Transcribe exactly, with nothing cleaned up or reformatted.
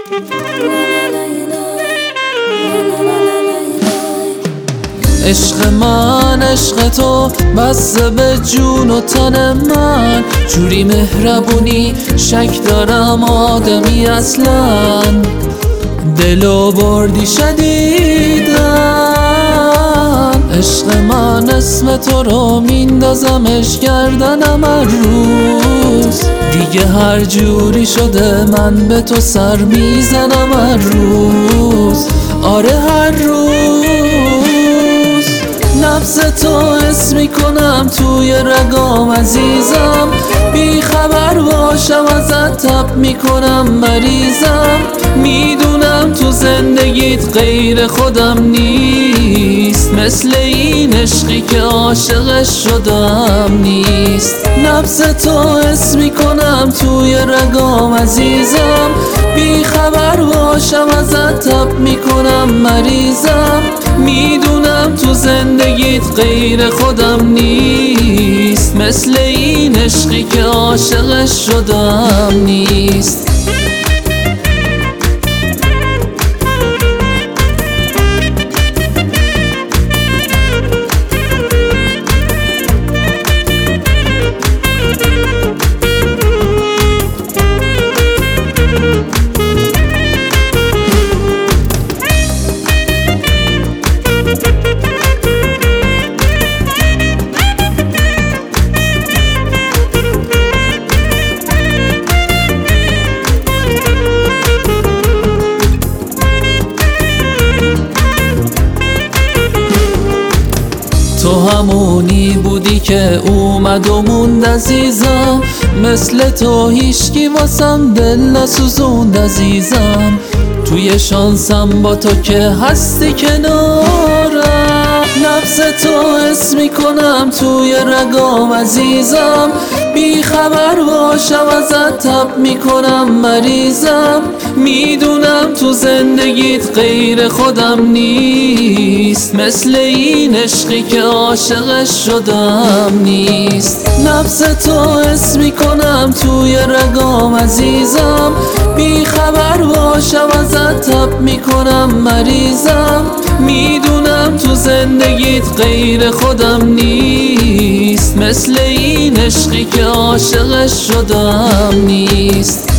عشق من عشق تو بسته به جون و تن من، جوری مهربونی شک دارم آدمی اصلا، دلو بردی شدیدن. عشق من اسم تو رو میندازمش گردنم هر روز، دیگه هر جوری شده من به تو سر میزنم هر روز، آره هر روز. نبض تو حس میکنم توی رگام عزیزم، بی خبر باشم ازت تب میکنم مریضم، میدونم تو زندگیت غیر خودم نیست، مثل این عشقی که عاشقش شدم نیست. نبض تو حس میکنم توی رگام عزیزم، بی خبر باشم ازت تب میکنم مریضم، میدونم تو زندگیت غیر خودم نیست، مثل این عشقی که عاشقش شدم نیست. تو همونی بودی که اومد و موند عزیزم، مثل تو هیچکی واسم دل نسوزوند عزیزم، توی شانسم با تو که هستی کنارم. نبض تو حس میکنم توی رگام عزیزم، بی خبر باشم ازت تب میکنم مریضم، میدونم تو زندگیت غیر خودم نیست، مثل این عشقی که عاشقش شدم نیست. نبض تو حس میکنم توی رگام عزیزم، بی خبر باشم ازت تب میکنم مریضم، میدونم تو زندگیت غیر خودم نیست، مثل این عشقی که عاشقش شدم نیست.